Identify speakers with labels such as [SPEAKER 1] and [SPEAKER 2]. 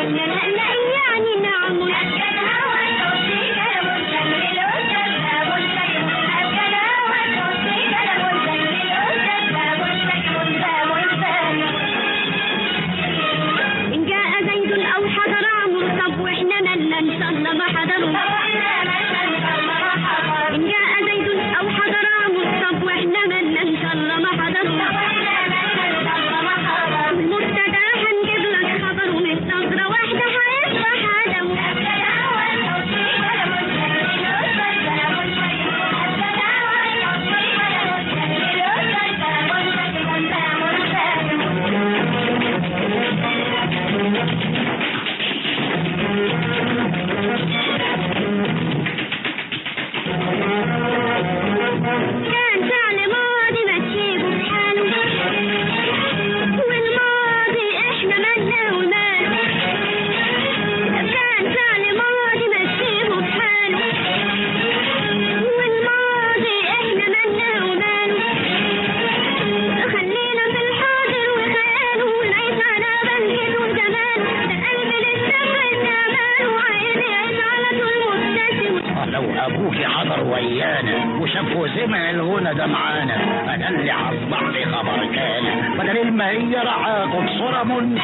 [SPEAKER 1] لا لا لا يعني نعم إن جاء زيد أو حضر عمرو طب وإحنا مالنا إن شاء الله ما حضروا إن جاء زيد أو حضر عمرو طب وإحنا مالنا إن شاء الله ما حضروا المبتدا هنجيب لك خبر ومن نظرة واحدة هيصبح عدم كان فعل ماضي ما تسيبه في حاله والماضي احنا مالنا وماله كان فعل ماضي ما تسيبه في حاله والماضي احنا مالنا وماله خلينا في الحاضر وخياله ونعيش على بهجته وجماله ده قلب لسه في اماله وعايز يعيش على طول مبتسم
[SPEAKER 2] لو ابوك حضر ويانا وشافوا زمع الغنى ده معانا انا اللي هصبح لي خبر كان بدل ما هي رعاكم صرم